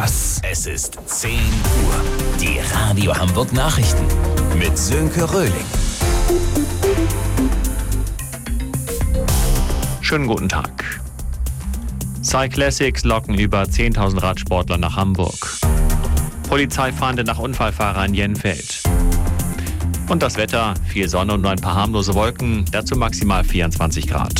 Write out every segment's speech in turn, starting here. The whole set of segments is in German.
Spaß. Es ist 10 Uhr. Die Radio Hamburg Nachrichten mit Sönke Röhling. Schönen guten Tag. Cyclassics locken über 10.000 Radsportler nach Hamburg. Polizei fahndet nach Unfallfahrer in Jenfeld. Und das Wetter, viel Sonne und nur ein paar harmlose Wolken, dazu maximal 24 Grad.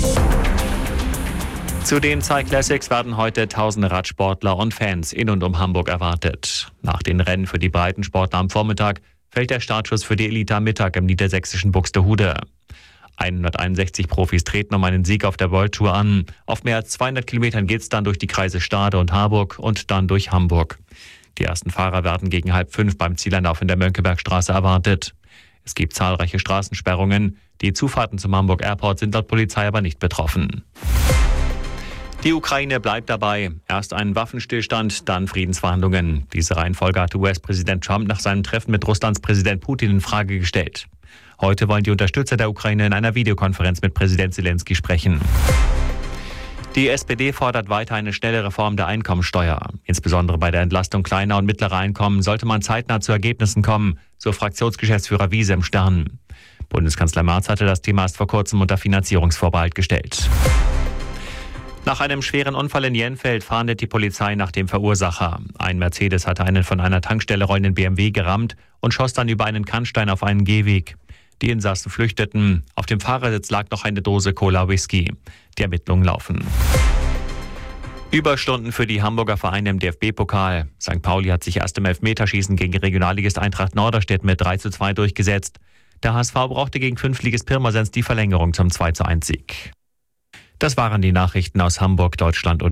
Zu den Cyclassics werden heute tausende Radsportler und Fans in und um Hamburg erwartet. Nach den Rennen für die Breitensportler am Vormittag fällt der Startschuss für die Elite am Mittag im niedersächsischen Buxtehude. 161 Profis treten um einen Sieg auf der World Tour an. Auf mehr als 200 Kilometern geht es dann durch die Kreise Stade und Harburg und dann durch Hamburg. Die ersten Fahrer werden gegen 4:30 beim Zieleinlauf in der Mönckebergstraße erwartet. Es gibt zahlreiche Straßensperrungen. Die Zufahrten zum Hamburg Airport sind laut Polizei aber nicht betroffen. Die Ukraine bleibt dabei. Erst ein Waffenstillstand, dann Friedensverhandlungen. Diese Reihenfolge hatte US-Präsident Trump nach seinem Treffen mit Russlands Präsident Putin in Frage gestellt. Heute wollen die Unterstützer der Ukraine in einer Videokonferenz mit Präsident Zelensky sprechen. Die SPD fordert weiter eine schnelle Reform der Einkommensteuer. Insbesondere bei der Entlastung kleiner und mittlerer Einkommen sollte man zeitnah zu Ergebnissen kommen, so Fraktionsgeschäftsführer Wiese im Stern. Bundeskanzler Merz hatte das Thema erst vor kurzem unter Finanzierungsvorbehalt gestellt. Nach einem schweren Unfall in Jenfeld fahndet die Polizei nach dem Verursacher. Ein Mercedes hatte einen von einer Tankstelle rollenden BMW gerammt und schoss dann über einen Kannstein auf einen Gehweg. Die Insassen flüchteten. Auf dem Fahrersitz lag noch eine Dose Cola Whisky. Die Ermittlungen laufen. Überstunden für die Hamburger Vereine im DFB-Pokal. St. Pauli hat sich erst im Elfmeterschießen gegen Regionalligist Eintracht Norderstedt mit 3:2 durchgesetzt. Der HSV brauchte gegen Fünftligist Pirmasens die Verlängerung zum 2:1 Sieg. Das waren die Nachrichten aus Hamburg, Deutschland und